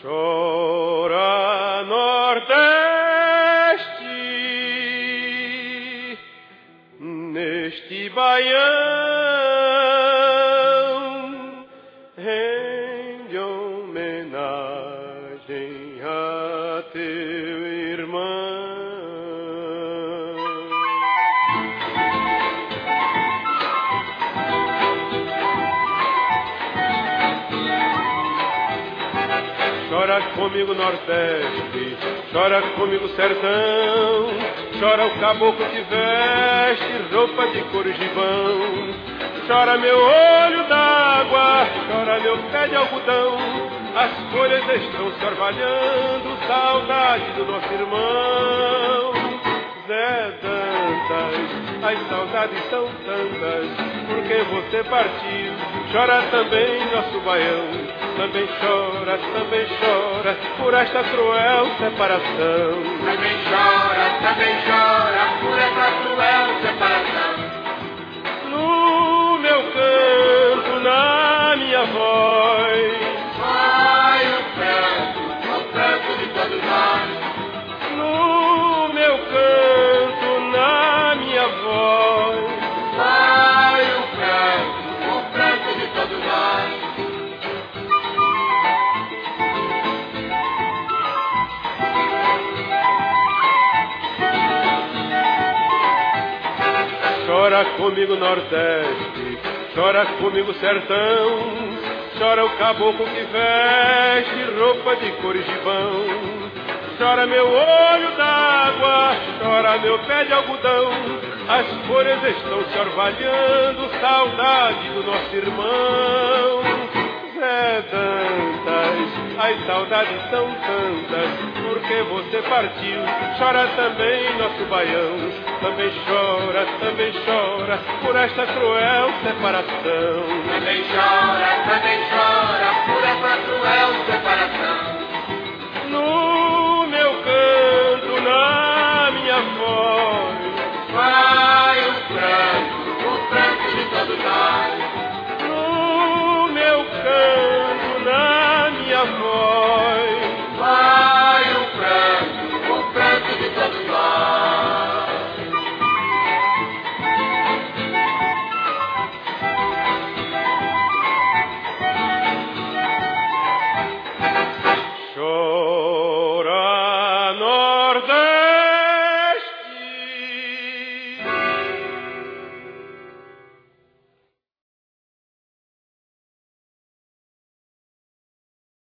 Chora Nordeste neste baião, rende homenagem a teu irmão. Chora comigo Nordeste, chora comigo Sertão, chora o caboclo que veste roupa de cor gibão. Chora meu olho d'água, chora meu pé de algodão, as folhas estão se orvalhando, saudade do nosso irmão. Zé Dantas, as saudades são tantas, porque você partiu. Chora também nosso baião, também chora por esta cruel separação. Também chora por esta cruel separação. No meu canto, na minha voz, vai o pranto de todos nós. no meu canto, na minha voz, Vai o pranto de todos nós. chora comigo Nordeste, chora comigo Sertão, chora o caboclo que veste roupa de cor gibão. Chora meu olho d'água, chora meu pé de algodão, as folhas estão se orvalhando, saudade do nosso irmão. Zé Dantas, as saudades são tantas, porque você partiu. Chora também nosso baião, também chora por esta cruel separação. Também chora